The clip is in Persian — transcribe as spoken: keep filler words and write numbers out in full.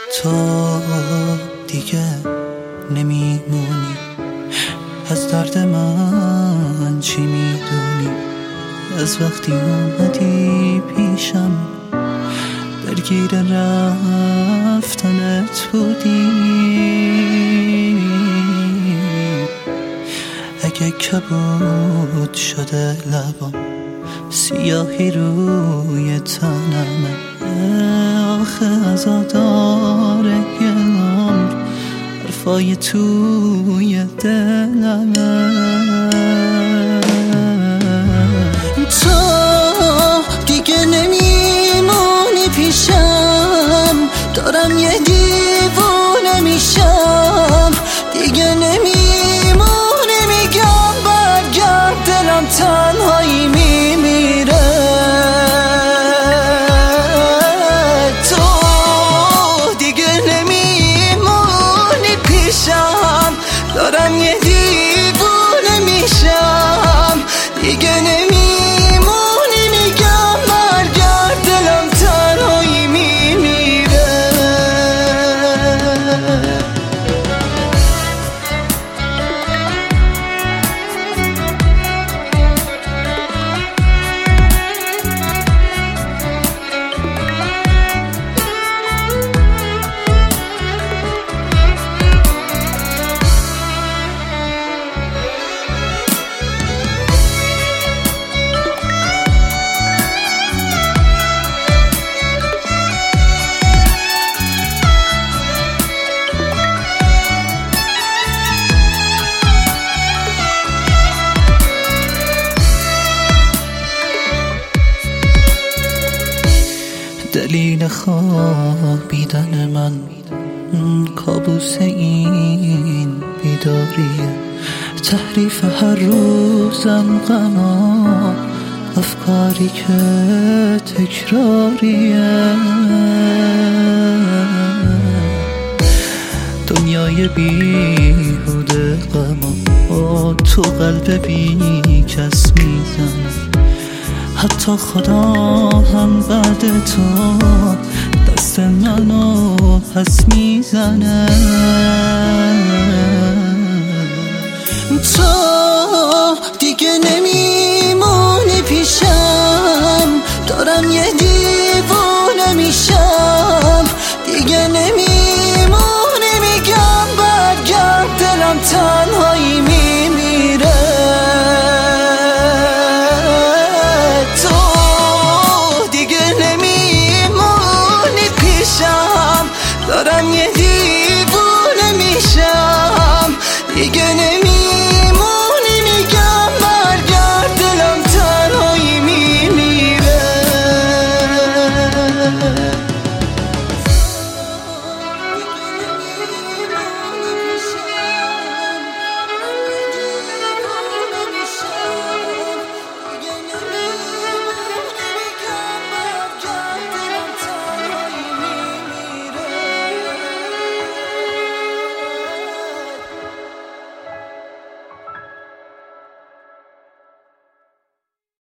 تو دیگه نمیمونی، از درد من چی میدونی؟ از وقتی اومدی پیشم درگیر رفتنت بودی. اگه کبود شده لبام، سیاهی روی تنمه، آخه عزاداره یه عمر حرفای توی دلمه. تو دیگه نمیمونی پیشم، دارم یه دیوونه میشم. دیگه نمیمونی، میگم برگرد، دلم تنهایی میمیره. تو دیگه نمیمونی پیشم، دارم یه دیوونه میشم. دیگه نمیمونی، میگم برگرد، دلم تنهایی میمیره. دلیل خوابیدن من کابوس این بیداریه، تحریف هر روزم غما، افکاری که تکراریه. دنیای بیهوده غما تو قلب بی کس میزنه، حتی خدا هم بعد تو دست منو پس میزنه. تو دیگه نمیمونی پیشم، دارم یه دیوونه میشم. دیگه نمیمونی، میگم برگرد، دلم تنهایی میمیره. دارم یه